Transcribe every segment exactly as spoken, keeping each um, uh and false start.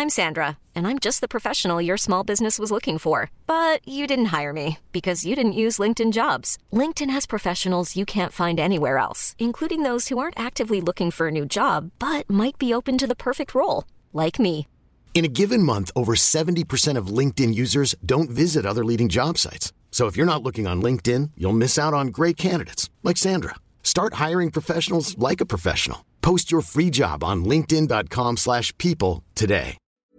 I'm Sandra, and I'm just the professional your small business was looking for. But you didn't hire me because you didn't use LinkedIn Jobs. LinkedIn has professionals you can't find anywhere else, including those who aren't actively looking for a new job, but might be open to the perfect role, like me. In a given month, over seventy percent of LinkedIn users don't visit other leading job sites. So if you're not looking on LinkedIn, you'll miss out on great candidates like Sandra. Start hiring professionals like a professional. Post your free job on linkedin.com slash people today.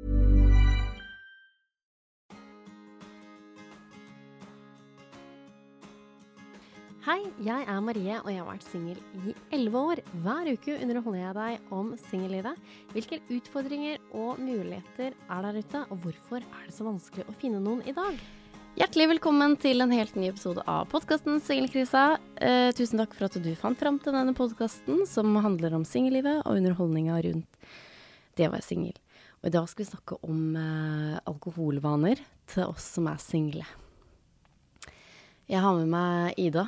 Hei, jeg er Marie, og jeg har vært single i elleve år. Hver uke underholder jeg deg om singellivet. Hvilke utfordringer og muligheter er der ute, og hvorfor er det så vanskelig å finne noen i dag? Hjertelig velkommen til en helt ny episode av podcasten Singelkrisa. Eh, tusen takk for at du fant frem til denne podcasten, som handler om singellivet og underholdninga rundt det å være singel. Og i dag skal vi snakke om eh, alkoholvaner til oss som er single. Jeg har med meg Ida.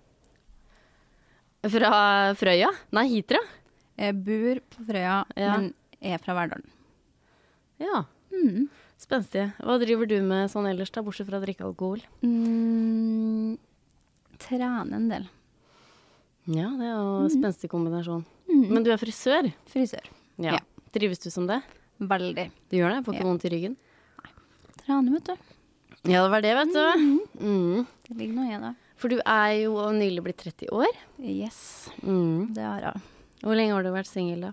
Fra Frøya? Nei, Hitra. Jeg bor på Frøya, ja. Men er fra Verdalen. Ja, mm. Spenstig. Hva driver du med sånn ellers da, bortsett fra å drikke alkohol? Mm, trene en del. Ja, det er jo en mm. spenstig kombinasjon. Mm. Men du er frisør? Frisør, ja. ja. Trives du som det? Veldig. Du gjør det? Får ikke ja. vondt i ryggen? Nei. Trene, vet du. Ja, det var det, vet du. Mm. Mm. Det ligger noe i det. For du er jo nylig blitt tretti år. Yes, mm. det har jeg. Hvor lenge har du vært single da?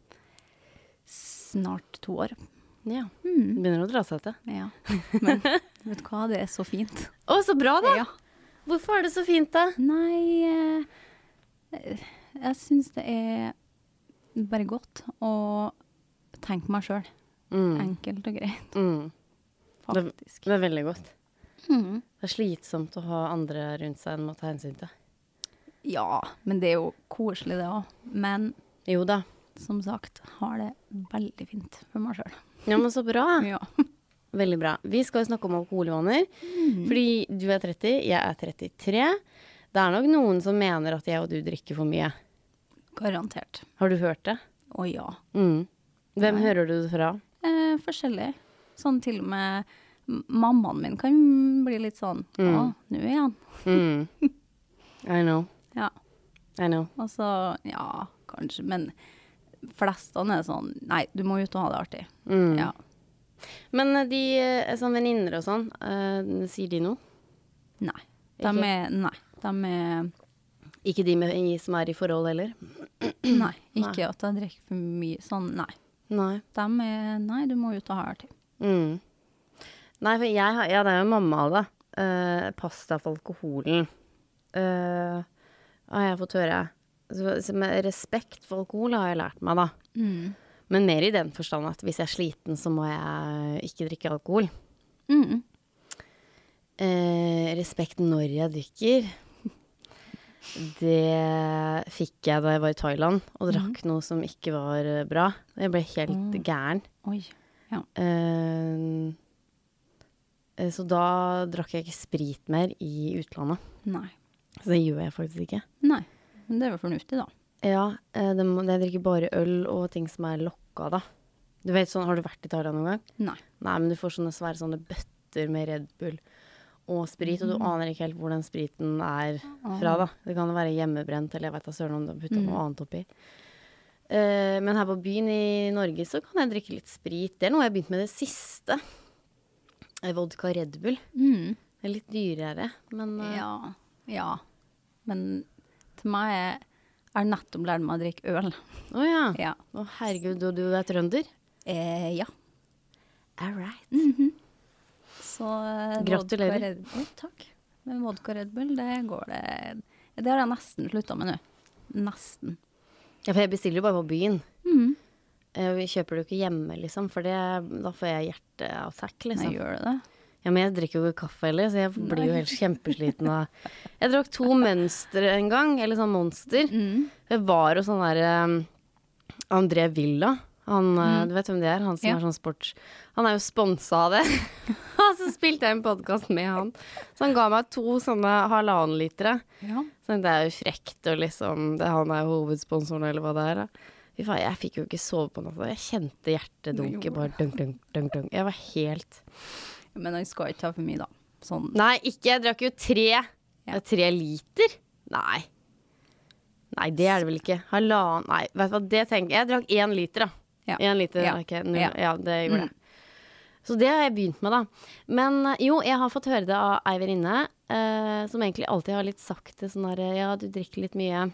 Snart to år. Ja, mm. begynner å dra seg til. Ja, men vet du hva, det er så fint. Å, så bra da! Ja. Hvorfor er det så fint da? Nei, eh, jeg synes det er bare godt å tenke meg selv. Mm. Enkelt og greit. Mm. Faktisk. Det, det er veldig godt. Mm. Det er slitsomt å ha andre rundt seg enn å ta hensyn til. Ja, men det er jo koselig det også. Men jo da, som sagt, har det veldig fint for meg selv. Ja, men så bra. Ja. Veldig bra. Vi skal jo snakke om alkoholvaner, mm. fordi du er tretti, jeg er trettitre. Det er nok noen som mener at jeg og du drikker for mye. Garantert. Har du hørt det? Å ja. Mm. Hvem Nei. Hører du det fra? Eh, forskjellig. Sånn til og med mammaen min kan bli litt sånn, mm. å, nå er han. Mm. I know. Ja. I know. Og så, ja, kanskje, men flestene er sånn, nei, du må ut og ha det artig. Mm. Ja. Men de, sånn venninner og sånn, uh, sier de noe? Nei. De ikke? er, nei, de er... Ikke de med, i, som er i forhold heller? Nei, ikke nei. at jeg drikker for mye, sånn, nei. Nei. De er, nei, du må ut og ha det artig. Mm. Nei, for jeg har, ja, det er jo mamma da. Uh, pasta for alkoholen. Uh, har jeg fått høre. Så, så med respekt for alkohol har jeg lært meg da. Mm. Men mer i den forstand at hvis jeg er sliten, så må jeg ikke drikke alkohol. Mm. Uh, respekt når jeg drikker. Det fikk jeg da jeg var i Thailand, og drakk mm. noe som ikke var bra. Jeg ble helt mm. gæren. Oi, ja. Uh, Så da drakk jeg ikke sprit mer i utlandet. Nei. Så det gjør jeg faktisk ikke. Nei, men det er jo fornuftig da. Ja, det må, jeg drikker bare øl og ting som er lokka da. Du vet sånn, har du vært i Thailand noen gang? Nei. Nei, men du får sånne svære sånne bøtter med Red Bull og sprit, mm. og du aner ikke helt hvor den spriten er fra da. Det kan være hjemmebrent, eller jeg vet da søren om du har puttet mm. noe annet oppi. Uh, men her på byen i Norge så kan jeg drikke litt sprit. Det er noe jeg har begynt med det siste. Vodka Red Bull. Mm. Det er litt dyrere, men... Uh... Ja, ja. Men til meg er, er nettopp lært meg å drikke øl. Åja. Oh, ja. Å oh, herregud, og du er trønder? Eh, ja. All right. Mm-hmm. Så... Gratulerer. Red Bull, takk. Men vodka Red Bull, det går det... Det har jeg nesten sluttet med nå. Nesten. Ja, for jeg bestiller jo bare på byen. Mhm. Vi kjøper det jo ikke hjemme, liksom, for det, da får jeg hjerteattakk, liksom. Nei, gjør du det? Ja, men jeg drikker jo ikke kaffe heller, så jeg blir jo helt kjempesliten av... Jeg drakk to mønstre en gang, eller sånn monster. Mm. Det var jo sånn der um, André Villa. Han, mm. Du vet hvem det er? Han som ja. Er sånn sports... Han er jo sponset av det. Og så spilte jeg en podcast med han. Så han ga meg to sånne halvannen litere. Ja. Så det er jo frekt, og liksom, det, han er jo hovedsponsoren, eller hva det er da. Fy faen, jeg fikk jo ikke sove på natta. Jeg kjente hjertet dunke, bare dunk, dunk, dunk, dunk. Jeg var helt... Men jeg skal ikke ta for mye da. Sånn. Nei, ikke. Jeg drakk jo tre, Ja. tre liter. Nei. Nei, det er det vel ikke. Halvannen, nei, vet du hva, det tenker jeg. Jeg drakk én liter da. Ja. En liter, Ja. ok, null, Ja. ja, det gjorde Mm. det. Så det har jeg begynt med da. Men eh, jo, jeg har fått høre det av ei venninne, eh, som egentlig alltid har litt sagt det sånn der, ja, du drikker litt mye.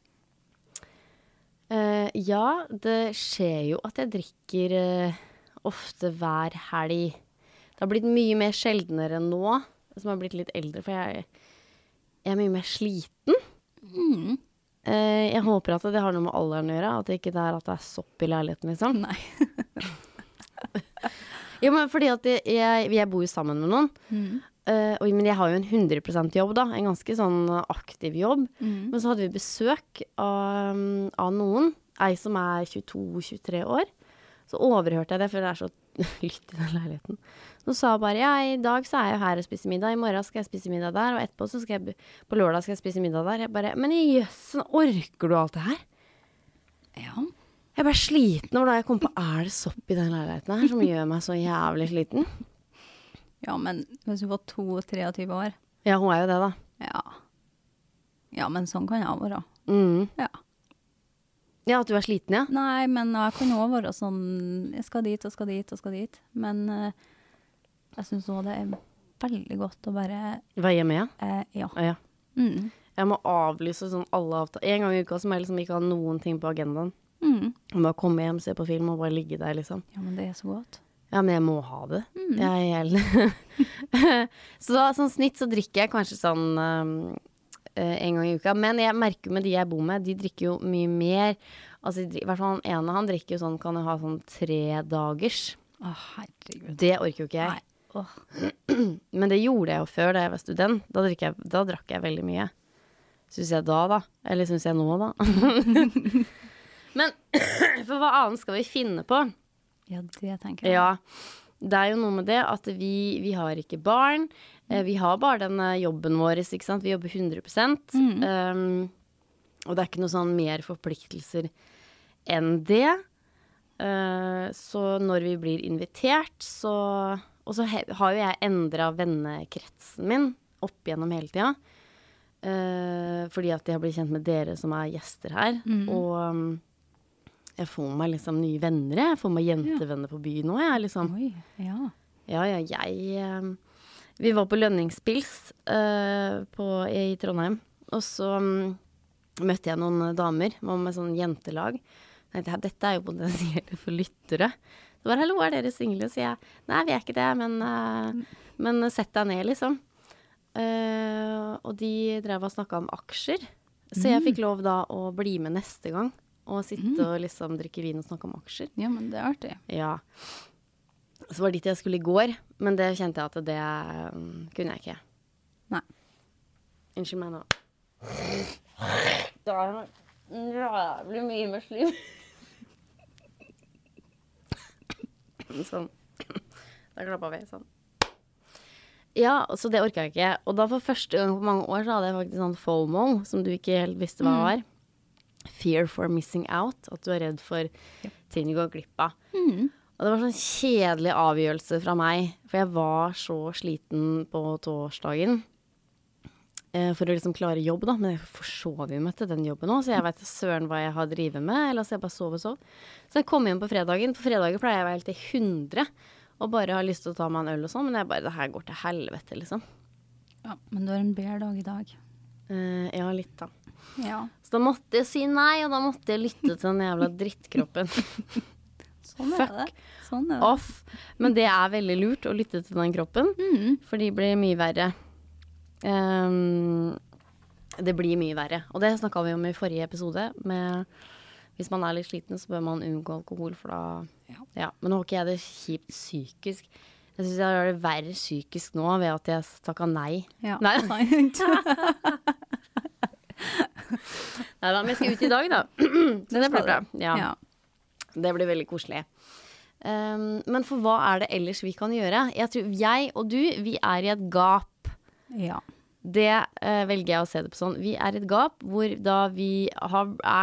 Eh, ja, det skjer jo at jeg drikker eh, ofte hver helg. Det har blitt mye mer sjeldnere nå, som har blitt litt eldre, for jeg, jeg er mye mer sliten. Mm. Eh, jeg håper at det har noe med alderen å gjøre, at det ikke er at det er sopp i leiligheten, liksom. Nei. Ja, men fordi at jeg, jeg, jeg bor jo sammen med noen, Mm. eh, og, men jeg har jo en hundre prosent jobb da, en ganske sånn aktiv jobb. Mm. Men så hadde vi besøk av, av noen, ei som er tjueto tjuetre år. Så overhørte jeg det, for det er så lytt i den leiligheten. Så sa jeg bare, ja, i dag så er jeg jo her og spiser middag, i morgen skal jeg spise middag der, og etterpå så skal jeg, på lørdag skal jeg spise middag der. Jeg bare, men i jøssen, orker du alt det her? Ja. Jeg er bare sliten over da jeg kom på, er det sopp i den leiligheten her, som gjør meg så jævlig sliten? Ja, men hvis du var to treogtyve år, Ja, hun er jo det da. ja. Ja, men sånn kan jeg være. Mm. Ja. Ja, at du er sliten, ja. Nei, men jeg kan også være sånn, jeg skal dit og skal dit og skal dit. Men eh, jeg synes også det er veldig godt å bare, Hva hjemme, ja? eh, ja. Ja, ja. Mm. Jeg må avlyse sånn alle avtaler. En gang i uka som jeg liksom ikke har noen ting på agendaen. Mm. Jeg må komme hjem, se på film og bare ligge der, liksom. Ja, men det er så godt. Ja, men jeg må ha det. Mm. Jeg er helt... så da, sånn snitt så drikker jeg kanskje sånn um, uh, en gang i uka. Men jeg merker jo med de jeg bor med, de drikker jo mye mer. Altså, i hvert fall han ene, han drikker jo sånn, kan jo ha sånn tre dagers. Å, herregud. Det orker jo ikke jeg. Nei. Åh. Men det gjorde jeg jo før da jeg var student. Da, drikker jeg, da drakk jeg veldig mye. Synes jeg da, da? Eller synes jeg nå, da? Men for hva annet skal vi finne på? Ja, det tenker jeg. Ja, det er jo noe med det at vi, vi har ikke barn. Eh, vi har bare den eh, jobben vår, ikke sant? Vi jobber hundre prosent. Mm. Um, og det er ikke noe sånn mer forpliktelser enn det. Uh, så når vi blir invitert, så... Og så he, har jo jeg endret vennekretsen min opp gjennom hele tiden. Uh, fordi at jeg blir kjent med dere som er gjester her. Mm. Og um, jeg får meg liksom nye venner. Jeg får meg jentevenner på byen nå. Jeg, liksom. Oi, ja. Ja, ja, jeg um, Vi var på lønningspils uh, på, i Trondheim. Og så um, møtte jeg noen damer med sånn jentelag. Jeg tenkte, dette er jo potensielt for lyttere. Så bare, hallo, er dere single? Så sier jeg, nei, vi er ikke det, men, uh, men sett deg ned, liksom. Uh, og de drev og snakket om aksjer. Så jeg fikk lov da å bli med neste gang. Og sitte Mm. og liksom drikke vin og snakke om aksjer. Ja, men det er artig. Ja. Så var det dit jeg skulle i går, men det kjente jeg at det um, kunne jeg ikke. Nei. Unnskyld meg nå. Det er jævlig mye med slim. Sånn. Da klappet vi sånn. Ja, så det orket jeg ikke. Og da for første gang på mange år så hadde jeg faktisk sånn FOMO, som du ikke helt visste hva var. Fear for missing out. At du er redd for ting du går glipp av. Mm. Og det var sånn kjedelig avgjørelse fra meg, for jeg var så sliten på torsdagen eh, for å liksom klare jobb da, men jeg forsov jo meg til den jobben nå, så jeg vet søren hva jeg har drivet med, eller så jeg bare sov og sov. Så jeg kom hjem på fredagen, på fredagen pleier jeg å være helt til hundre, og bare har lyst til å ta meg en øl og sånn, men jeg bare, det her går til helvete, liksom. Ja, men du har en bedre dag i dag. Eh, ja, litt da. Ja. Så da måtte jeg si nei, og da måtte jeg lytte til den jævla drittkroppen. Sånn er det. Sånn er det. Off. Men det er veldig lurt å lytte til den kroppen, Mm. for de blir mye verre. Um, det blir mye verre. Og det snakket vi om i forrige episode. Med, hvis man er litt sliten, så bør man unngå alkohol, for da... Ja. Ja, men nå har ikke jeg det kjipt psykisk. Jeg synes jeg har det verre psykisk nå ved at jeg takket nei. Ja, Nei. sant. Neida, men jeg skal ut i dag da. Så det blir bra. Ja. Ja. Det blir veldig koselig. Um, men for hva er det ellers vi kan gjøre? Jeg tror jeg og du, vi er i et gap. Ja. Det uh, velger jeg å se det på sånn. Vi er i et gap hvor da vi har, er litt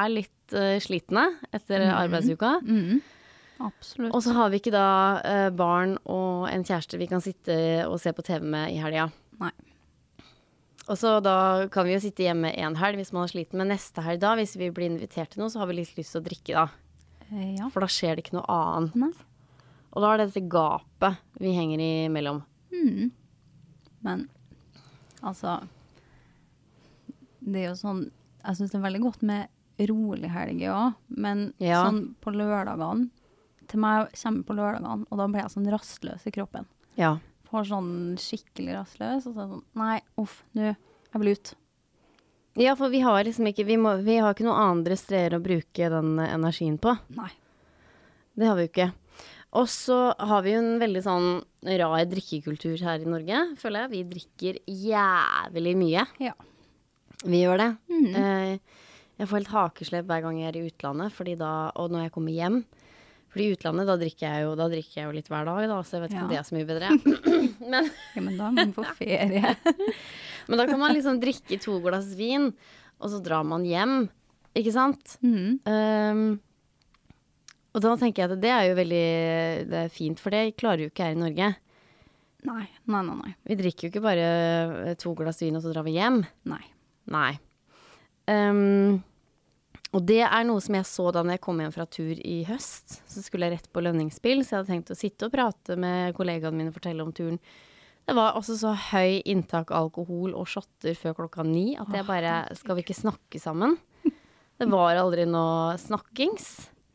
litt uh, slitne etter mm. arbeidsuka. Mm. Absolutt. Og så har vi ikke da uh, barn og en kjæreste vi kan sitte og se på T V med i helga. Nei. Og så da kan vi jo sitte hjemme en helg hvis man er sliten, men neste helg da, hvis vi blir invitert til noe, så har vi litt lyst til å drikke da. Eh, ja. For da skjer det ikke noe annet. Nei. Og da er det dette gapet vi henger i mellom. Mm. Men, altså, det er jo sånn, jeg synes det er veldig godt med rolig helge også, men ja. sånn på lørdagene, til meg kommer på lørdagene, og da blir jeg sånn rastløs i kroppen. Ja. Får sånn skikkelig rastløs, og så er det sånn, nei, uff, nå, jeg vil ut. Ja, for vi har liksom ikke, vi, må, vi har ikke noen andre steder å bruke den energien på. Nei. Det har vi jo ikke. Og så har vi jo en veldig sånn rar drikkekultur her i Norge, føler jeg. Vi drikker jævlig mye. Ja. Vi gjør det. Mm. Eh, jeg får helt hakeslepp hver gang jeg er i utlandet, fordi da, og når jeg kommer hjem. Fordi i utlandet, da drikker jeg jo, da drikker jeg jo litt hver dag, da, så jeg vet ikke ja. om det er så mye bedre. men, ja, men da er man på ferie. men da kan man liksom drikke to glass vin, og så drar man hjem, ikke sant? Mm. Um, og da tenker jeg at det er jo veldig det er fint, for det klarer jo ikke her i Norge. Nei, nei, nei, nei. Vi drikker jo ikke bare to glass vin, og så drar vi hjem. Nei. Nei. Um, og det er noe som jeg så da når jeg kom hjem fra tur i høst. Så skulle jeg rett på lønningsspill, så jeg hadde tenkt å sitte og prate med kollegaene mine og fortelle om turen. Det var også så høy inntak av alkohol og shotter før klokka ni, at jeg bare, skal vi ikke snakke sammen? Det var aldri noe snakkings.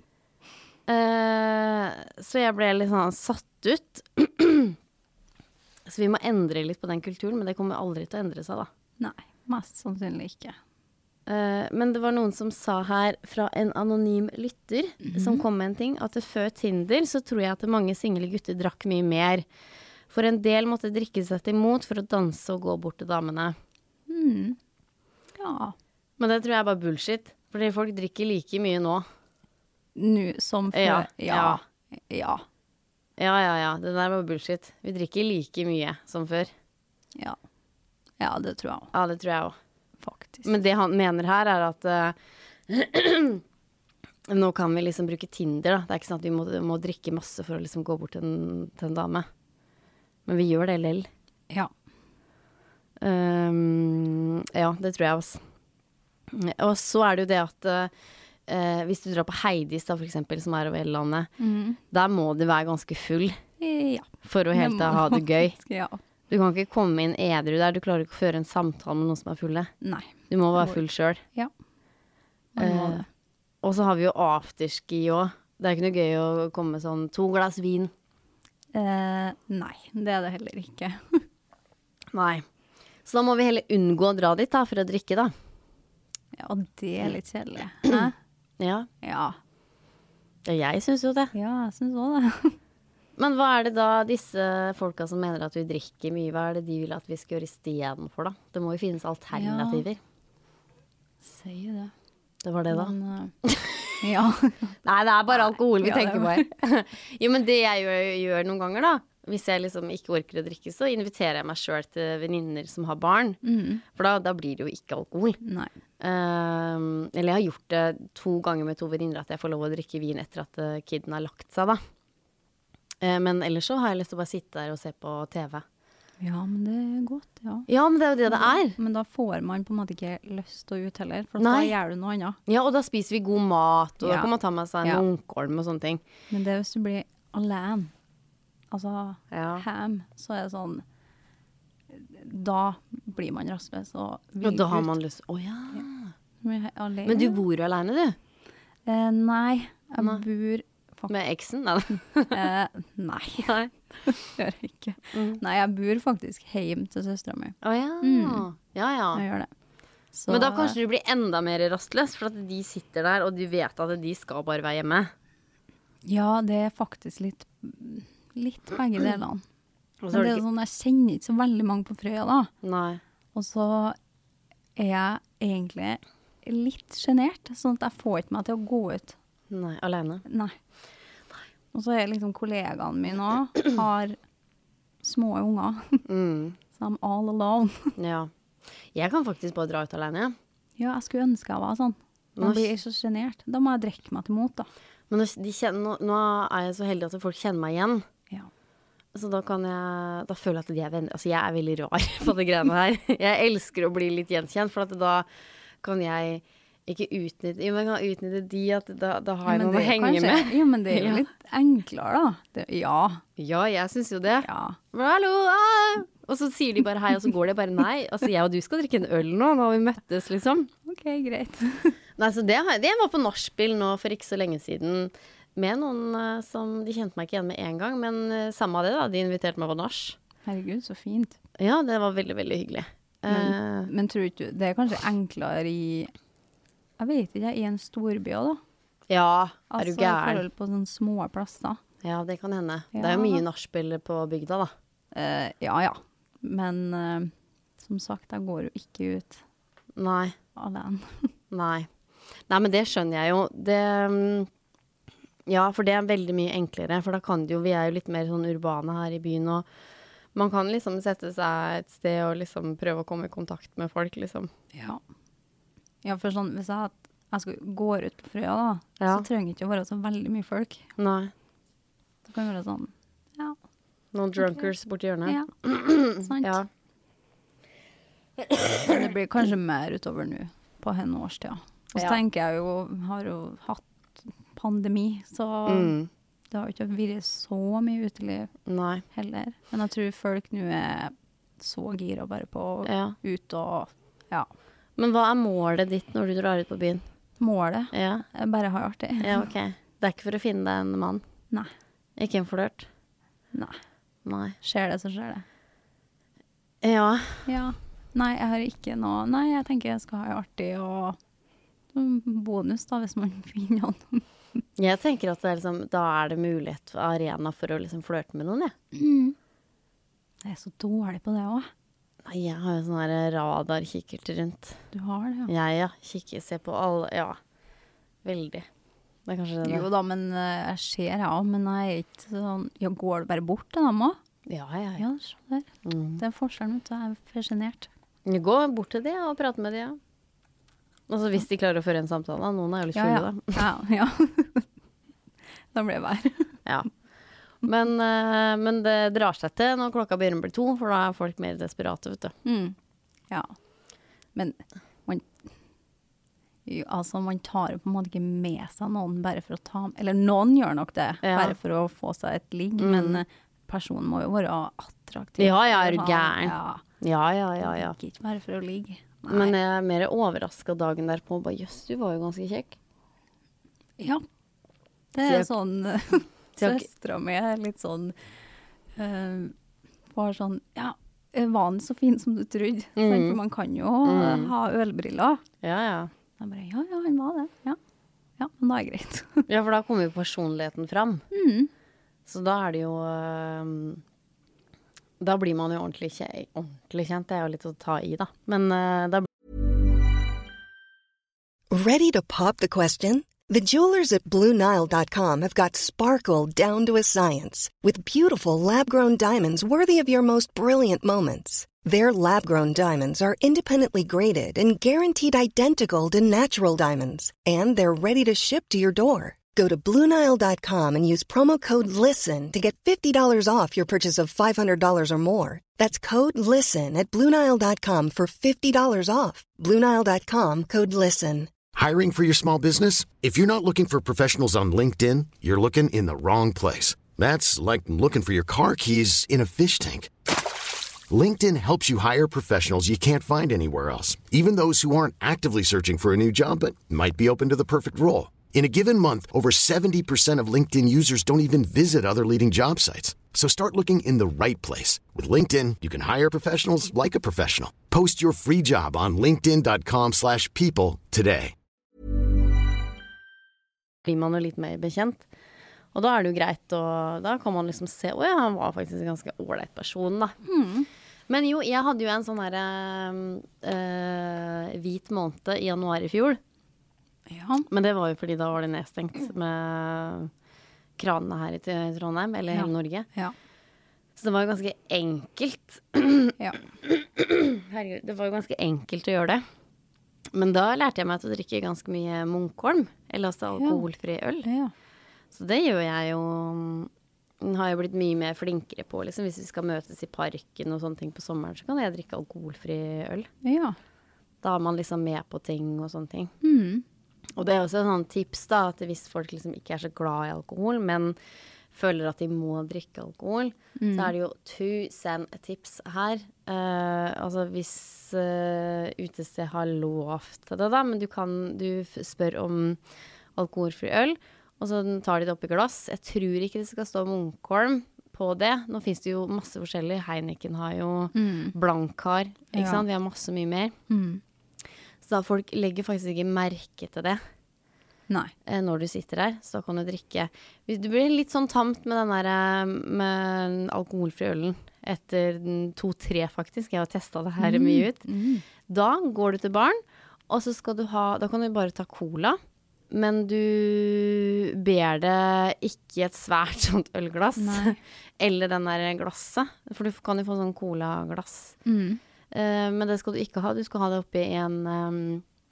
Uh, så jeg ble litt sånn satt ut. Så vi må endre litt på den kulturen, men det kommer aldri til å endre seg da. Nei, mest sannsynlig ikke. Uh, men det var noen som sa her fra en anonym lytter mm-hmm. som kom med en ting, at det før Tinder så tror jeg at mange single gutter drakk mye mer. For en del måtte drikke seg til mot for å danse og gå bort til damene. Mm. Ja. Men det tror jeg er bare bullshit, fordi folk drikker like mye nå. Nå som før. Ja. Ja. Ja. Ja, ja, ja. Det der var bullshit. Vi drikker like mye som før. Ja. Ja, det tror jeg også. Ja, det tror jeg også. Faktisk. Men det han mener her er at uh, nå kan vi liksom bruke Tinder da. Det er ikke sånn at vi må, må drikke masse for å liksom gå bort til en, til en dame. Men vi gjør det lell. Ja. Um, ja, det tror jeg også. Og så er det jo det at uh, hvis du drar på Heidis da, for eksempel, som er over hele landet, mm. der må du være ganske full ja. For å helt ha det gøy. Ja. Du kan ikke komme inn edru der, du klarer ikke å føre en samtale med noen som er fulle. Nei. Du må være full selv. Ja. Uh, og så har vi jo afterski også. Det er ikke noe gøy å komme med sånn to glass vin. Uh, nei, det er det heller ikke. Nei. Så da må vi heller unngå å dra dit da, for å drikke da. Ja, det er litt kjedelig. Hæ? Ja. Ja. Ja, jeg synes jo det. Ja, jeg synes også det. Men hva er det da disse folka som mener at vi drikker mye, hva er det de vil at vi skal gjøre i stedet for da? Det må jo finnes alternativer. Ja. Sier det. Det var det da. Men, uh, ja. Nei, det er bare alkohol vi ja, tenker på her. Jo, men det jeg gjør, gjør noen ganger da, hvis jeg liksom ikke orker å drikke, så inviterer jeg meg selv til venninner som har barn. Mm. For da, da blir det jo ikke alkohol. Nei. Um, eller jeg har gjort det to ganger med to venninner at jeg får lov å drikke vin etter at uh, kiden har lagt seg da. Men ellers så har jeg lyst til å bare sitte der og se på T V. Ja, men det er godt, ja. Ja, men det er jo det det er. Men da får man på en måte ikke lyst til å ut heller, for Nei. da gjør du noe annet. Ja, og da spiser vi god mat, og ja. da kan man ta med seg en ja. ungkolm og sånne ting. Men det er hvis du blir alene, altså ja. ham, så er det sånn, da blir man rastløs og vil ut. Og da har ut. Man lyst, å ja. ja. Men, men du bor jo alene, du? Eh, nei, jeg nei. bor... Med eksen, da? eh, nei, nei. gjør jeg ikke. Mm. Nei, jeg bor faktisk hjem til søstera mi. Å ja. Mm. Ja, ja. Jeg gjør det. Så, men da kanskje du blir enda mer rastløs, for at de sitter der, og du vet at de skal bare være hjemme. Ja, det er faktisk litt, litt begge delene. Men det er ikke... sånn, jeg kjenner ikke så veldig mange på Frøya da. Nei. Og så er jeg egentlig litt genert, sånn at jeg får ikke meg til å gå ut. Nei, alene? Nei. Og så er liksom kollegaene mine også, har små unger. Mm. Så I'm all alone. Ja. Jeg kan faktisk bare dra ut alene, ja. Ja, jeg skulle ønske jeg var sånn. Man blir så genert. Da må jeg drikke meg til mot, da. Men de kjenner, nå, nå er jeg så heldig at folk kjenner meg igjen. Ja. Så da kan jeg, da føler jeg at de er venner. Altså jeg er veldig rar på det greiene her. Jeg elsker å bli litt gjenkjent, for at da kan jeg ikke utnytte, jo, men jeg kan utnytte de at da, da har jeg ja, noen å henge kanskje, med. Jo, men det er jo litt enklere, da. Det, ja. Ja, jeg synes jo det. Ja. Hallo, ah! Og så sier de bare hei, og så går det bare nei. Altså jeg og du skal drikke en øl nå, nå har vi møttes liksom. Ok, greit. Nei, så det, det var på nachspiel nå for ikke så lenge siden, med noen uh, som de kjente meg ikke igjen med en gang, men uh, samme av det da, de inviterte meg på nach. Herregud, så fint. Ja, det var veldig, veldig hyggelig. Men, uh, men tror du, det er kanskje enklere i, jeg vet ikke, i en storby også, da? Ja, er altså, du gæren? Altså, i forhold på sånne små plasser. Ja, det kan hende. Ja. Det er jo mye nachspiel på bygda da. Uh, ja, ja. Men uh, som sagt, jeg går jo ikke ut Nei. alene. Nei. Nei, men det skjønner jeg jo. Det, ja, for det er veldig mye enklere, for da kan det jo, vi er jo litt mer sånn urbane her i byen, og man kan liksom sette seg et sted og liksom prøve å komme i kontakt med folk, liksom. Ja. Ja, for sånn, hvis jeg, jeg skal gå ut på Frøya da, Ja. så trenger det ikke å være så veldig mye folk. Nei. Det kan være sånn, ja. Noen drunkers borti hjørnet. Ja, sant. Ja. Men det blir kanskje mer utover nå, på henne årstida. Og så Ja. tenker jeg jo, har jo hatt pandemi, så Mm. det har jo ikke vært så mye uteliv Nei. heller. Men jeg tror folk nå er så gira bare på å Ja. ut og, ja, Men hva er målet ditt når du drar ut på byen? målet. Ja, Jeg bare har artig. ja ok. Det er ikke for å finne deg en mann? Nei, Ikke en flørt? nei. Nei. Skjer det, så skjer det. Ja. Ja. Nei, jeg har ikke noe. Nei, jeg tenker jeg skal ha det artig og bonus da, hvis man finner noen. Jeg tenker at det er liksom, da er det mulighet, arena for å liksom flørte med noen, ja. Mm. Jeg er så dårlig på det også. Nei, jeg har jo sånn her radarkikkert rundt. Du har det, ja. Jeg, ja. Kikker, ser på alle, ja. Veldig. Det er kanskje det. Jo da, men uh, jeg ser ja, men jeg er ikke sånn, ja, går det bare bort til dem også? Ja, ja, ja. Ja, se der. Mm. Det er forskjellen, vet du, jeg er for genert. Gå bort til de og prate med de, ja. Og så hvis de klarer å føre en samtale, da. Noen er jo litt Ja, fulle, ja. da. Ja, ja. Da blir det vær. Ja. Men, eh, men det drar seg til når klokka begynner å bli to, for da er folk mer desperate, vet du. Mm. Ja. Men man, jo, altså, man tar jo på en måte ikke med seg noen bare for å ta, eller noen gjør nok det, Ja. bare for å få seg et ligg, Mm. men eh, personen må jo være attraktiv. Ja, ja, er du Sånn, gæren? Ja, Ja, ja, ja, ja. ikke bare for å ligge. Nei. Men jeg er mer overrasket dagen derpå. Bare, jøss, du var jo ganske kjekk. Ja, det Så er jeg- sånn, Så jeg- søstra mi er litt sånn, uh, var sånn, ja, var han så fin som du trodde? Mm. Sant? For man kan jo Mm. ha ølbriller. Ja, ja. Jeg bare, ja, ja, han var det, ja. Ja, men da er det greit. Ja, for da kommer jo personligheten fram. Mm. Så da er det jo øhm, da blir man jo ordentlig, kje- ordentlig kjent. Det er jo litt å ta i, da. Men øh, da Ready to pop the question? The jewelers at Blue Nile dot com have got sparkle down to a science with beautiful lab-grown diamonds worthy of your most brilliant moments. Their lab-grown diamonds are independently graded and guaranteed identical to natural diamonds, and they're ready to ship to your door. Go to Blue Nile dot com and use promo code LISTEN to get fifty dollars off your purchase of five hundred dollars or more. That's code LISTEN at Blue Nile dot com for fifty dollars off. Blue Nile dot com, code LISTEN. Hiring for your small business? If you're not looking for professionals on LinkedIn, you're looking in the wrong place. That's like looking for your car keys in a fish tank. LinkedIn helps you hire professionals you can't find anywhere else, even those who aren't actively searching for a new job but might be open to the perfect role. In a given month, over seventy percent of LinkedIn users don't even visit other leading job sites. So start looking in the right place. With LinkedIn, you can hire professionals like a professional. Post your free job on linkedin dot com slash people today. blir man jo litt mer bekjent. Og da er det jo greit, og da kan man liksom se, åja, han var faktisk en ganske ålreit person, da. Mm. Men jo, jeg hadde jo en sånn her øh, hvit måned i januar i fjor. Ja. Men det var jo fordi da var det nedstengt med kranene her i Trondheim, eller Ja. hele Norge. Ja. Så det var jo ganske enkelt. Ja. Herregud, det var jo ganske enkelt å gjøre det. Men da lærte jeg meg til å drikke ganske mye Munkholm, eller altså alkoholfri øl. Ja. Så det gjør jeg jo, har jeg blitt mye mer flinkere på, liksom. Hvis vi skal møtes i parken og sånne ting på sommeren, så kan jeg drikke alkoholfri øl. Ja. Da er man liksom med på ting og sånne ting. Mm. Og det er også en sånn tips da, at hvis folk liksom ikke er så glad i alkohol, men føler at de må drikke alkohol, mm. så er det jo tusen tips her. Uh, altså hvis uh, utested har lovt det da, men du kan, du spør om alkoholfri øl, og så tar de det opp i glass. Jeg tror ikke det skal stå Munkholm på det. Nå finnes det jo masse forskjellig. Heineken har jo mm. Blankar, ikke ja. sant? Vi har masse mye mer. Mm. Så da folk legger faktisk ikke merke til det. Nei. Når du sitter der, så kan du drikke. Du blir litt sånn tamt med den der med alkoholfri ølen etter to-tre faktisk. Jeg har testet det her mm. mye ut. Mm. Da går du til baren, og så skal du ha, da kan du bare ta cola, men du ber det ikke et svært sånt ølglass, Nei. eller den der glasset, for du kan jo få sånn cola-glass. Mm. Uh, men det skal du ikke ha. Du skal ha det oppi en... Um,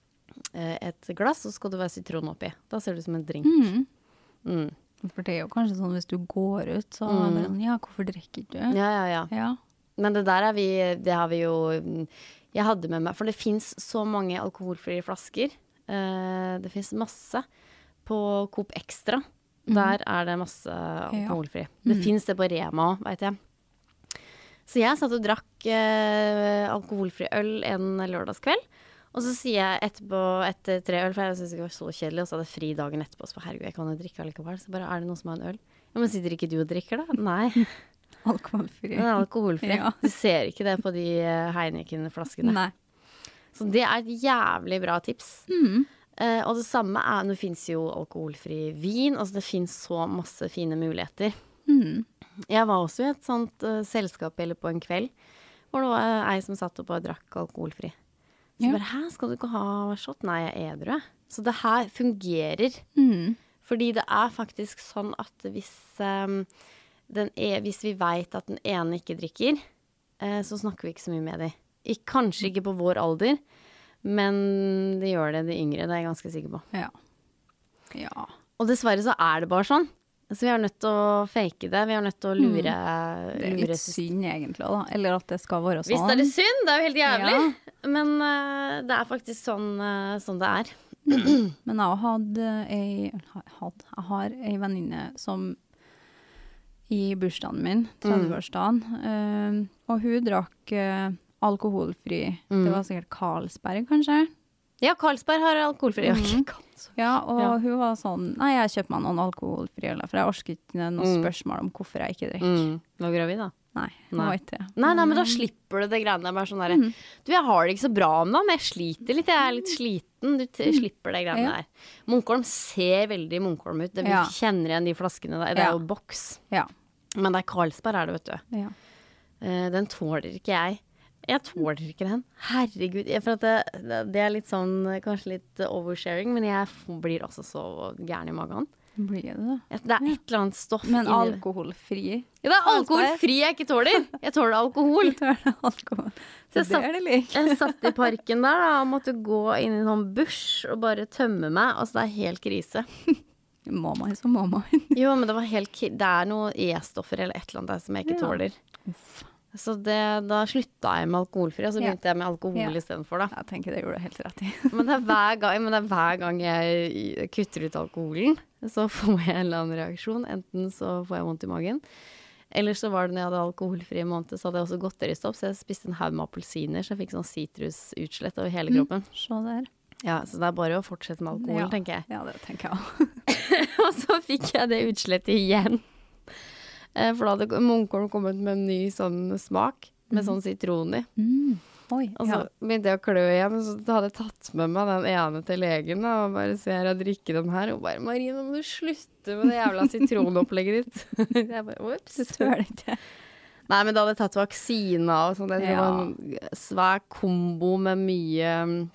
et glass, så skal det være sitron oppi. Da ser det ut som en drink. Mm. Mm. For det er jo kanskje sånn, hvis du går ut, så mm. er det sånn, ja, hvorfor drikker du? Ja, ja, ja, ja. Men det der er vi, det har vi jo, jeg hadde med meg, for det finnes så mange alkoholfrie flasker. Uh, det finnes masse på Coop Extra. Mm. Der er det masse alkoholfri. Ja. Det mm. finnes det på Rema også, vet jeg. Så jeg satt og drakk uh, alkoholfri øl en lørdagskveld. Og så sier jeg etterpå, etter tre øl, for jeg synes det var så kjedelig, og så hadde jeg fri dagen etterpå, så bare, herregud, jeg kan jo drikke allikevel. Så bare, er det noen som har en øl? Ja, men sitter ikke du og drikker da? Nei. Alkoholfri. Den er alkoholfri. Ja. Du ser ikke det på de Heineken-flaskene. Nei. Så det er et jævlig bra tips. Mm. Uh, og det samme er, nå finnes jo alkoholfri vin, altså det finnes så masse fine muligheter. Mm. Jeg var også i et sånt uh, selskap eller på en kveld, hvor det var ei som satt opp og drakk alkoholfri. Så ja. bare, hæ, skal du ikke ha shot? Nei, jeg er edru. Så det her fungerer. Mm. Fordi det er faktisk sånn at hvis, um, den er, hvis vi vet at den ene ikke drikker, uh, så snakker vi ikke så mye med dem. I, kanskje ikke på vår alder, men det gjør det de yngre, det er jeg ganske sikker på. Ja. Ja. Og dessverre så er det bare sånn. Så vi er nødt til å fake det, vi er nødt til å lure... Mm. Det er litt synd egentlig da, eller at det skal være sånn. Visst er det synd, det er jo helt jævlig. Ja. Men uh, det er faktisk sånn, uh, sånn det er. Mm. Men jeg hadde ei, had, jeg har ei venninne som i bursdagen min, tredve-årsdagen, mm. uh, og hun drakk uh, alkoholfri. Mm. Det var sikkert Carlsberg, kanskje? Ja, Carlsberg har alkoholfri. Mm. Ja, og ja. hun var sånn, nei, jeg kjøper meg noen alkoholfri øl, for jeg orsker ikke noen mm. spørsmål om hvorfor jeg ikke drikker. Mm. Var gravid da? Nei, det var ikke det. Nei, nei, men da slipper du det greiene der, bare sånn der, mm. du, jeg har det ikke så bra om dagen, jeg sliter litt, jeg er litt sliten, du t- slipper det greiene ja. der. Munkholm ser veldig Munkholm ut, det, vi ja. kjenner igjen de flaskene der, det er ja. jo boks. Ja. Men det er Carlsberg er det, vet du. Ja. Uh, den tåler ikke jeg. Jeg tåler ikke den. Herregud. Jeg, for at det, det er litt sånn, kanskje litt oversharing, men jeg blir også så gæren i magen. Blir det da? Det er et eller annet stoff men inni det. Men alkoholfri? Ja, det er alkoholfri jeg ikke tåler. Jeg tåler alkohol. Du tåler alkohol. Så, så det satt, er det like. Jeg satt i parken der da, og måtte gå inn i en sånn bush og bare tømme meg. Altså, det er helt krise. Må man så må man. Jo, men det var helt, det er noe E-stoffer eller et eller annet der som jeg ikke ja. tåler. Uff. Så det, da slutta jeg med alkoholfri, og så begynte ja. jeg med alkohol ja. i stedet for da. Jeg tenker det gjorde du helt rett i. men, det er hver gang, men det er hver gang jeg kutter ut alkoholen, så får jeg en eller annen reaksjon. Enten så får jeg vondt i magen, eller så var det når jeg hadde alkoholfri måned, så hadde jeg også godteristopp, så jeg spiste en haug med appelsiner, så jeg fikk sånn sitrusutslett over hele kroppen. Mm, så der. Ja, så det er bare å fortsette med alkohol, ja. tenker jeg. Ja, det tenker jeg. og så fikk jeg det utslettet igjen. For da hadde Munkholm kommet med en ny sånn smak, med mm. sånn sitron i. Mm. Oi, og så ja. begynte jeg å klø igjen, så hadde jeg tatt med meg den ene til legen, da, og bare ser jeg drikke den her, og bare, Marie, nå må du slutte med det jævla citronopplegget ditt. jeg bare, ups. Du tør ikke. Nei, men da hadde jeg tatt vaksina og sånn, det ja. var en svær kombo med mye,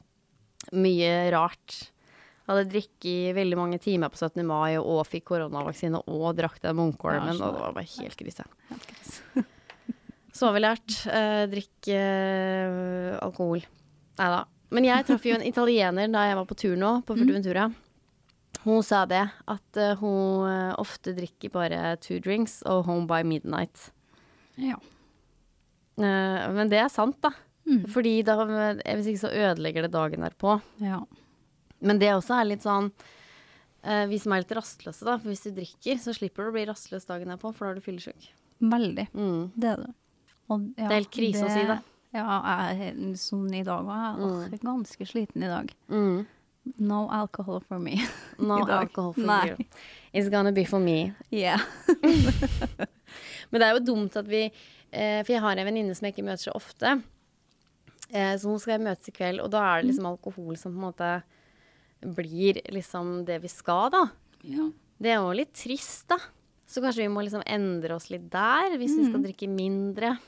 mye rart. Jeg hadde drikket i veldig mange timer på syttende mai og fikk koronavaksine og drakk den Munkholmen, ja, og det var bare helt krise. Helt krise. Så har vi lært. Eh, drikke eh, alkohol. Neida. Men jeg traff jo en italiener da jeg var på tur nå, på Fuerteventura. Hun sa det, at uh, hun uh, ofte drikker bare two drinks og home by midnight. Ja. Uh, men det er sant da. Mm. Fordi da, hvis ikke så ødelegger det dagen der på. Ja. Men det også er litt sånn, uh, vi som er litt rastløse da, for hvis du drikker, så slipper du å bli rastløs dagen der på, for da er du fyllesyk. Veldig. Mm. Det er det. Og, ja, Det er helt krise å si det. Ja, jeg er sånn i dag, og jeg er Mm. ganske sliten i dag. Mm. No alcohol for me. No I dag. alcohol for Nei. you. It's gonna be for me. Yeah. Men det er jo dumt at vi, eh, for jeg har en venninne som jeg ikke møter så ofte, eh, så hun skal jeg møtes i kveld, og da er det liksom alkohol som på en måte blir liksom det vi skal da. Ja. Det er jo litt trist da. Så kanskje vi må liksom endre oss litt der, hvis vi skal drikke mindre.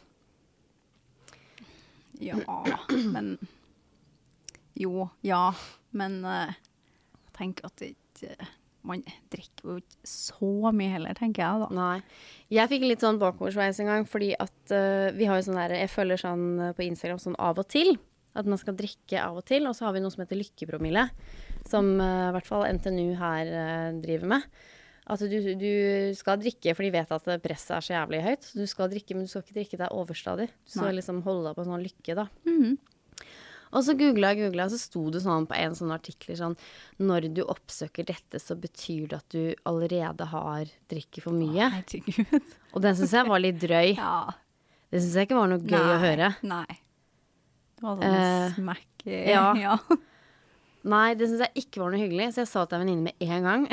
Ja, men jo, ja, men uh, jeg tenker at det ikke, man drikker jo ikke så mye heller, tenker jeg da. Nei. Jeg fikk litt sånn bakoversveis en gang, fordi at uh, vi har jo sånn der, jeg følger sånn uh, på Instagram sånn av og til, at man skal drikke av og til, og så har vi noe som heter lykkepromille, som uh, i hvert fall N T N U her uh, driver med. At du, du skal drikke, for de vet at presset er så jævlig høyt. Så du skal drikke, men du skal ikke drikke deg overstadig. Du skal Nei. liksom holde deg på en sånn lykke, da. Mhm. Og så googlet jeg, googlet jeg, så sto det sånn på en sånn artikler sånn, når du oppsøker dette, så betyr det at du allerede har drikket for mye. Herregud. Og den synes jeg var litt drøy. Ja. Det synes jeg ikke var noe gøy Nei, å høre. Nei. Det var sånn Eh, smekk i, ja. ja. Nei, det synes jeg ikke var noe hyggelig, så jeg sa til en venninne med en gang.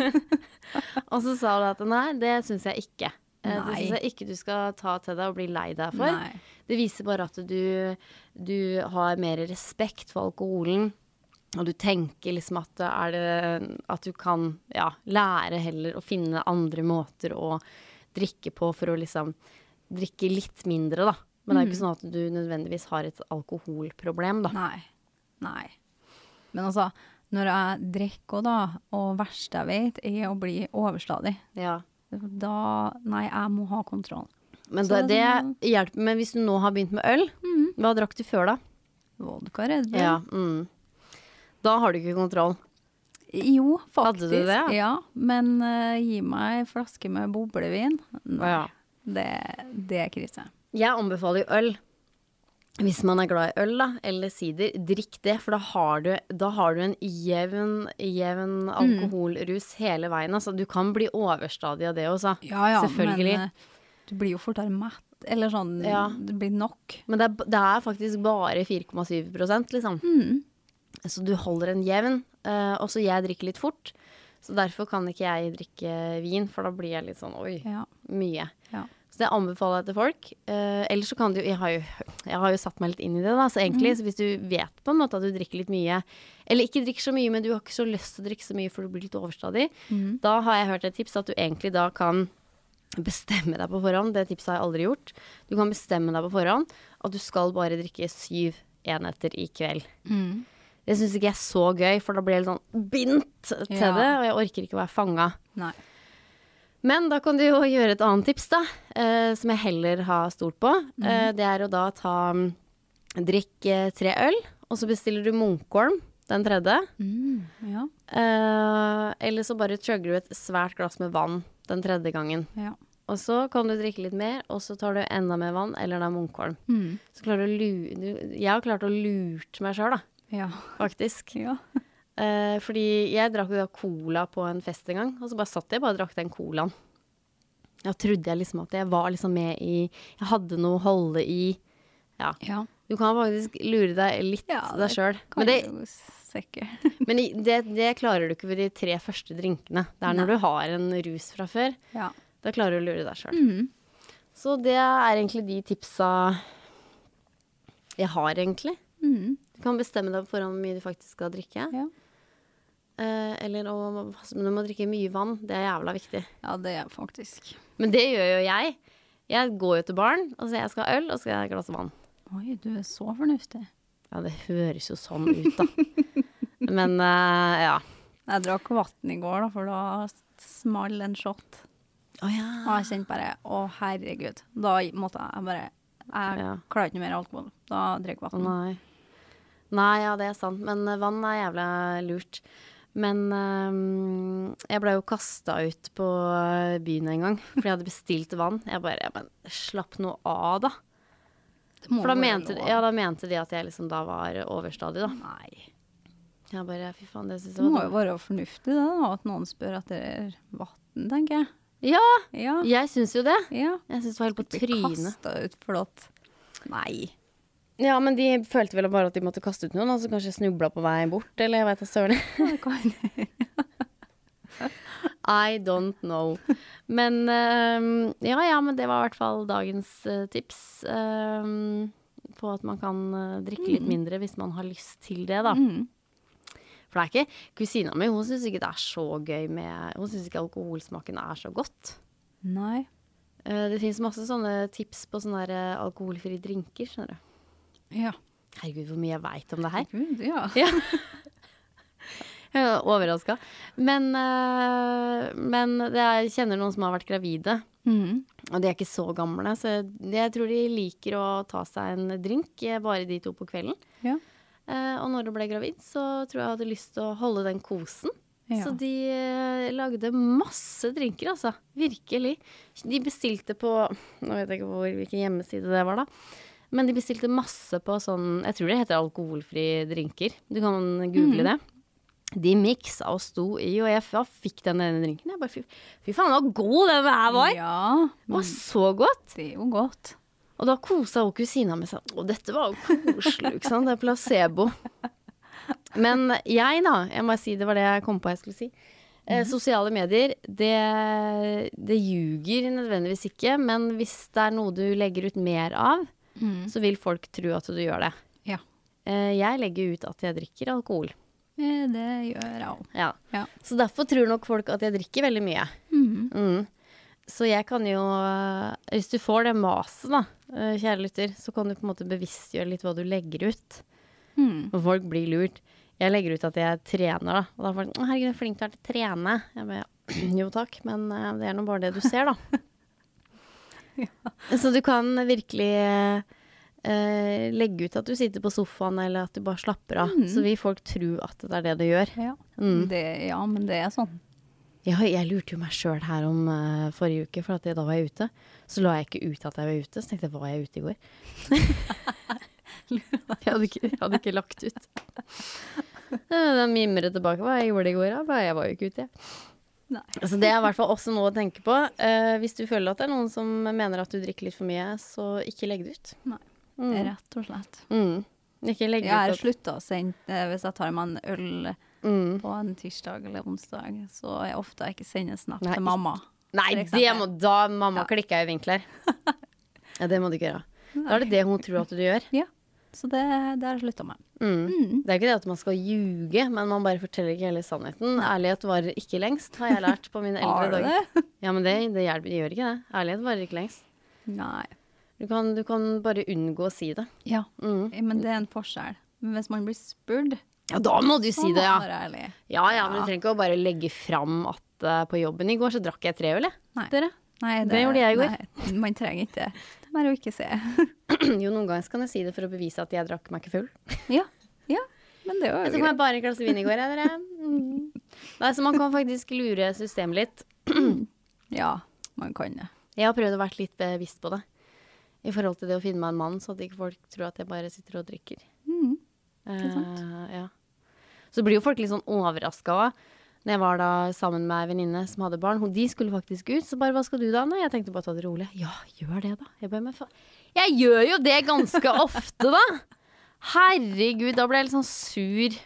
Og så sa hun at nei, det synes jeg ikke. Eh, Det Nei. synes jeg ikke du skal ta til deg og bli lei deg for. Nei. Det viser bare at du, du har mer respekt for alkoholen, og du tenker liksom at, det er det, at du kan ja, lære heller å finne andre måter å drikke på for å liksom drikke litt mindre da. Men det er jo ikke sånn at du nødvendigvis har et alkoholproblem da. Nei. Nei. Men altså, når jeg drikker da, og verst jeg vet er å bli overstadig, Ja. da, nei, jeg må ha kontroll. Men Så da, det det er sånn- hjelper, men hvis du nå har begynt med øl, hva drakk du før da? Vodka Red Bull. Ja, mm. Da har du ikke kontroll. Jo, faktisk. Hadde du det? Ja, men eh, gi meg en flaske med boblevin. Nei, Ja. det, det er krise. Jeg anbefaler jo øl. Hvis man er glad i øl da, eller sider, drikk det, for da har du, da har du en jevn, jevn alkoholrus hele veien. Altså, du kan bli overstadig av det også, Ja, ja, selvfølgelig. men eh, du blir jo fortere mett, eller sånn, Ja. det blir nok. Men det er, det er faktisk bare fire komma syv prosent, liksom. Mm. Så du holder en jevn, uh, og så jeg drikker litt fort. Så derfor kan ikke jeg drikke vin, for da blir jeg litt sånn, oi, Ja, mye. ja. Så det anbefaler jeg til folk. Uh, ellers så kan du, jeg har, jo, jeg har jo satt meg litt inn i det da, så egentlig, så hvis du vet på en måte at du drikker litt mye, eller ikke drikker så mye, men du har ikke så lyst til å drikke så mye for du blir litt overstadig, da har jeg hørt et tips at du egentlig da kan bestemme deg på forhånd. Det tipset har jeg aldri gjort. Du kan bestemme deg på forhånd at du skal bare drikke syv enheter i kveld. Mm. Det synes ikke jeg er så gøy, for da blir jeg litt sånn bindt til Ja. det, og jeg orker ikke å være fanget. Nei. Men da kan du jo gjøre et annet tips da, eh, som jeg heller har stolt på. Eh, det er å da ta, mm, drikk eh, tre øl, og så bestiller du Munkholm, den tredje. Mm, ja, Eh, eller så bare chugger du et svært glass med vann den tredje gangen. ja. Og så kan du drikke litt mer, og så tar du enda mer vann, eller da Munkholm. Mm. Så klarer du å lu- du, jeg har klart å lurt meg selv da, Ja. faktisk. Ja. Eh, fordi jeg drakk jo da cola på en fest en gang, og så bare satt jeg bare og drakk den colaen. Da trodde jeg liksom at jeg var liksom med i, jeg hadde noe å holde i. Ja, Ja. du kan faktisk lure deg litt Ja, deg selv. Kan Men, det, jo sikkert. men i- det, det klarer du ikke ved de tre første drinkene. Det er når Nei. du har en rus fra før, Ja. da klarer du å lure deg selv. Mm. Så det er egentlig de tipsa jeg har egentlig. Mm. Du kan bestemme deg for hvor mye du faktisk skal drikke. Ja. Eh, eller å, men du må drikke mye vann, det er jævla viktig. Ja, det er faktisk. Men det gjør jo jeg. Jeg går jo til baren, og sier jeg skal ha øl, og så skal jeg ha et glass vann. Oi, du er så fornuftig. Ja, det høres jo sånn ut da. Men eh, ja. Jeg drakk vatten i går da, for da small en shot. Å ja. Og jeg kjente bare, å herregud, da måtte jeg bare, jeg Ja. klarer ikke noe mer alkohol. Da drikker jeg Å vatten. nei. Nei, ja, det er sant, men eh, vann er jævla lurt. Men øhm, jeg ble jo kastet ut på øh, byen en gang, fordi jeg hadde bestilt vann. Jeg bare, jeg bare slapp noe av da. For da mente, ja, da mente de at jeg liksom da var overstadig da. Nei. Jeg bare, fy faen, det synes Det jeg må var jo være fornuftig da, at noen spør at det er vatten, tenker jeg. Ja, Ja, jeg synes jo det. ja. Jeg synes det var helt på Bli trynet. kastet ut for at... Nei. Ja, men de følte vel bare at de måtte kaste ut noen, og så kanskje snubla på vei bort, eller jeg vet da søren. Ja, det kan I don't know. Men øhm, ja, ja, men det var i hvert fall dagens øh, tips øhm, på at man kan øh, drikke litt mindre hvis man har lyst til det da. Mm. For det er ikke, kusina mi, hun synes ikke det er så gøy med, hun synes ikke alkoholsmaken er så godt. Nei. Uh, det finnes masse sånne tips på sånne der, uh, alkoholfrie drinker, skjønner du. Ja. Herregud, hvor mye jeg vet om det her. Gud, ja. Ja. Jeg er overrasket. Men, uh, men det er, jeg kjenner noen som har vært gravide, Mm. og de er ikke så gamle, så jeg, jeg tror de liker å ta seg en drink, eh, bare de to på kvelden. Ja. Uh, og når du ble gravid, så tror jeg jeg hadde lyst til å holde den kosen. Ja. Så de uh, lagde masse drinker, altså. Virkelig. De bestilte på, nå vet jeg ikke hvor, hvilken hjemmeside det var da, men de bestilte masse på sånn, jeg tror det heter alkoholfrie drinker. Du kan google Mm. det. De miksa og sto i, og jeg f- fikk den ene drinken. Jeg bare, fy, fy faen, så god den her var. Ja, Det var så godt. det er jo godt. Og da kosa hun kusina med seg. Og dette var jo koselig, ikke sant? Det er placebo. Men jeg da, jeg må si, det var det jeg kom på jeg skulle si. Eh, sosiale medier, det, det ljuger nødvendigvis ikke, men hvis det er noe du legger ut mer av, Mm. så vil folk tro at du gjør det. Ja. Eh, jeg legger ut at jeg drikker alkohol. Eh, Det gjør jeg også. Ja. Ja. Så derfor tror nok folk at jeg drikker veldig mye. Mm. Mm. Så jeg kan jo, eh, hvis du får det maset da, eh, kjære lytter, så kan du på en måte bevisstgjøre litt hva du legger ut. Mm. Og folk blir lurt. Jeg legger ut at jeg trener da, og da får folk, «Å, herregud, jeg er flink til å trene». Jeg bare, jo takk, men eh, det er nå bare det du ser da. Så du kan virkelig eh, legge ut at du sitter på sofaen, eller at du bare slapper av. Mm. Så vil folk tro at det er det du gjør. Ja. Mm. Det, ja, men det er sånn. Ja, jeg lurte jo meg selv her om uh, forrige uke, for at jeg, da var jeg ute. Så la jeg ikke ut at jeg var ute, så tenkte jeg, var jeg ute i går? jeg, hadde ikke, jeg hadde ikke lagt ut. Den mimret tilbake, hva jeg gjorde det i går, da? Jeg var jo ikke ute, jeg. Nei. Så det er i hvert fall også noe å tenke på. Uh, hvis du føler at det er noen som mener at du drikker litt for mye, så ikke legg det ut. Nei, det er rett og slett. Mm. Ikke legg Jeg har ut at... sluttet å sende, eh, hvis jeg tar meg en øl Mm. på en tirsdag eller onsdag, så er jeg ofte ikke sender snap Nei, til mamma. Nei, for det eksempel. må da mamma Ja. klikke i vinkler. Ja, det må du ikke gjøre. Da er det det hun tror at du gjør. Ja, så det, det har jeg sluttet med. Mm. Mm. Det er ikke det at man skal ljuge, men man bare forteller ikke hele sannheten. Ærlighet varer ikke lengst, har jeg lært på mine Har eldre du dager. det? Ja, men det, det hjelper, det gjør ikke det. Ærlighet varer ikke lengst. Nei. Du kan, du kan bare unngå å si det. Ja, Mm. men det er en forskjell. Men hvis man blir spurt, Ja, da må du si det, ja. så er det ærlig. Ja, ja, men du trenger ikke å bare legge fram at uh, på jobben i går så drakk jeg tre øl, jeg. Nei. Dere? Nei, Det gjorde jeg i går. Nei, man trenger ikke det. Det er bare å ikke se. Jo, noen ganger kan jeg si det for å bevise at jeg drakk meg ikke full. Ja, ja, men det er Jeg jo tok meg greit. bare en klasse vin i går, jeg, dere. Mm. Nei, så man kan faktisk lure systemet litt. Ja, man kan det. Jeg har prøvd å være litt bevisst på det. I forhold til det å finne meg en mann, så at ikke folk tror at jeg bare sitter og drikker. Mm. Eh, sant. ja. Så blir jo folk litt sånn overrasket også. Når jeg var da sammen med en venninne som hadde barn, hun, de skulle faktisk ut, så bare, hva skal du da? Nei, jeg tenkte bare ta det rolig. Ja, gjør det da. Jeg bare, men faen. Jeg gjør jo det ganske ofte da. Herregud, da ble jeg litt sånn sur.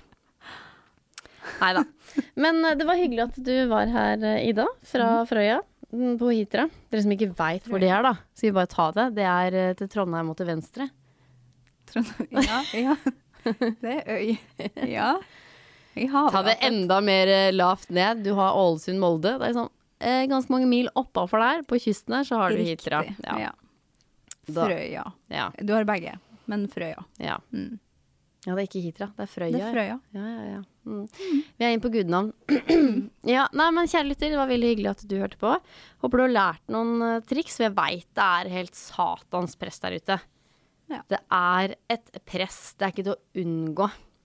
Neida. Men eh, det var hyggelig at du var her, eh, Ida, fra Frøya, mm, på Hitra. Dere som ikke vet hvor det er da, skal vi bare ta det. Det er eh, til Trondheim og til venstre. Trond- Ja, ja. Det er øy. Ja. I havet. Ta det enda mer eh, lavt ned. Du har Ålesund, Molde. Det er sånn eh, ganske mange mil oppafor der, på kysten her, så har du Hitra. Riktig, Ja. ja. Da- Frøya. Ja, Du har begge, men Frøya. ja. Mm. Ja, det er ikke Hitra, det er Frøya. Det er Frøya. Ja, ja, ja. Mm. Vi er inne på gudnavn. Ja, nei, men kjære lytter, det var veldig hyggelig at du hørte på. Håper du har lært noen uh, triks, for jeg vet det er helt satans press der ute. Ja. Det er et press, det er ikke til å unngå.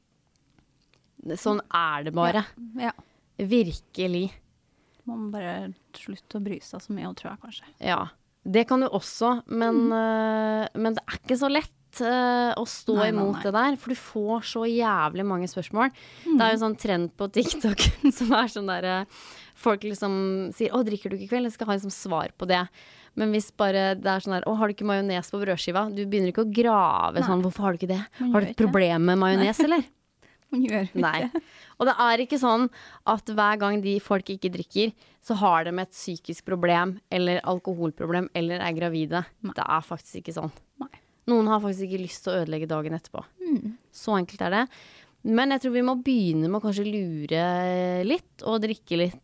Sånn er det bare. Ja. Virkelig. Man må bare slutte å bry seg så mye, tror jeg kanskje. Ja, det kan du også, men, mm. uh, men det er ikke så lett uh, å stå nei, imot nei, nei. det der, for du får så jævlig mange spørsmål. Mm. Det er jo sånn trend på TikTok som er sånn der, uh, folk liksom sier, å, drikker du ikke i kveld? Jeg skal ha liksom svar på det. Men hvis bare det er sånn der, å, har du ikke majones på brødskiva? Du begynner ikke å grave nei. sånn, hvorfor har du ikke det? Man har du et problem med majones, eller? Hun gjør ikke. Nei. Og det er ikke sånn at hver gang de folk ikke drikker, så har de et psykisk problem, eller alkoholproblem, eller er gravide. Nei. Det er faktisk ikke sånn. Nei. Noen har faktisk ikke lyst til å ødelegge dagen etterpå. Mm. Så enkelt er det. Men jeg tror vi må begynne med å kanskje lure litt, og drikke litt.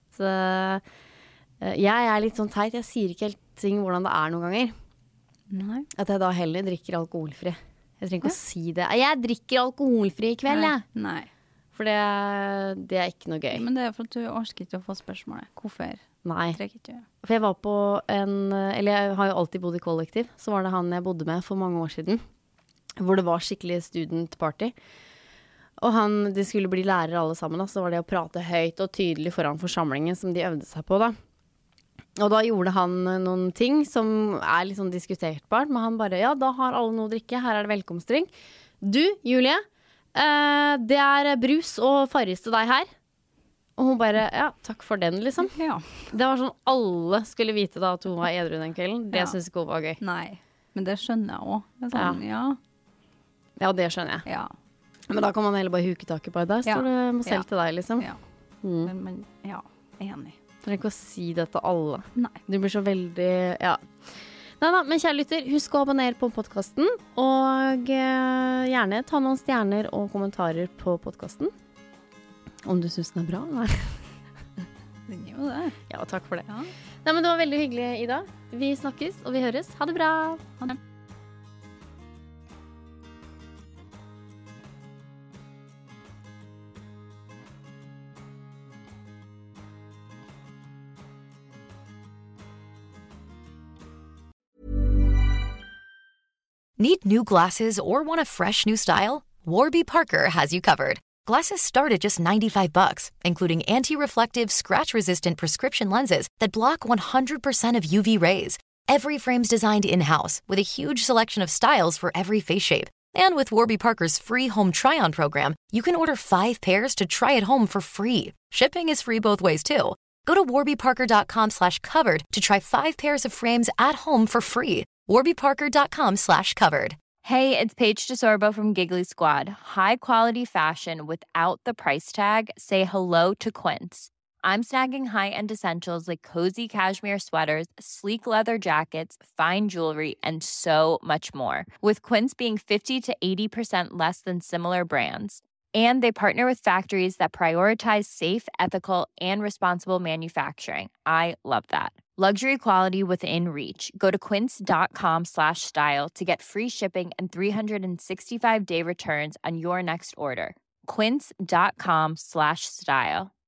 Jeg er litt sånn teit, jeg sier ikke helt ting hvordan det er noen ganger. Nei. At jeg da heller drikker alkoholfri. Jeg trenger ikke ja. å si det. Jeg drikker alkoholfri i kveld, jeg. Nei. For det, det er ikke noe gøy. Men det er for at du orsker ikke å få spørsmålet. Hvorfor? Nei. Trekker ikke. For jeg var på en, eller jeg har jo alltid bodd i kollektiv, så var det han jeg bodde med for mange år siden, hvor det var skikkelig student party. Og han, de skulle bli lærere alle sammen, da, så var det å prate høyt og tydelig foran forsamlingen som de øvde seg på da. Og da gjorde han noen ting som er litt sånn diskuterbart, men han bare, ja, da har alle noe å drikke, her er det velkomstdrink. Du, Julie, eh, det er brus og Farris til deg her. Og hun bare, ja, takk for den, liksom. Ja. Det var sånn, alle skulle vite da at hun var edru den kvelden. Det ja. synes ikke hun var gøy. Nei, men det skjønner jeg også. Sånn, ja. ja. Ja, det skjønner jeg. Ja. Men da kan man heller bare huke taket på det. Der står ja. det selv ja. til deg, liksom. Ja, mm. men, men ja, enig. Du trenger ikke å si det til alle. Nei. Du blir så veldig, ja. Nei da, men kjære lytter, husk å abonnere på podcasten, og eh, gjerne ta noen stjerner og kommentarer på podcasten. Om du synes den er bra, nei. Den er jo det. Ja, takk for det. Ja. Nei, men det var veldig hyggelig, Ida. Vi snakkes, og vi høres. Ha det bra. Ha det. Need new glasses or want a fresh new style? Warby Parker has you covered. Glasses start at just ninety-five bucks, including anti-reflective, scratch-resistant prescription lenses that block one hundred percent of U V rays. Every frame's designed in-house with a huge selection of styles for every face shape. And with Warby Parker's free home try-on program, you can order five pairs to try at home for free. Shipping is free both ways, too. Go to warbyparker.com slash covered to try five pairs of frames at home for free. warbyparker.com slash covered. Hey, it's Paige DeSorbo from Giggly Squad. High quality fashion without the price tag. Say hello to Quince. I'm snagging high-end essentials like cozy cashmere sweaters, sleek leather jackets, fine jewelry, and so much more. With Quince being fifty to eighty percent less than similar brands. And they partner with factories that prioritize safe, ethical, and responsible manufacturing. I love that. Luxury quality within reach. Go to quince.com slash style to get free shipping and three sixty-five day returns on your next order. Quince.com slash style.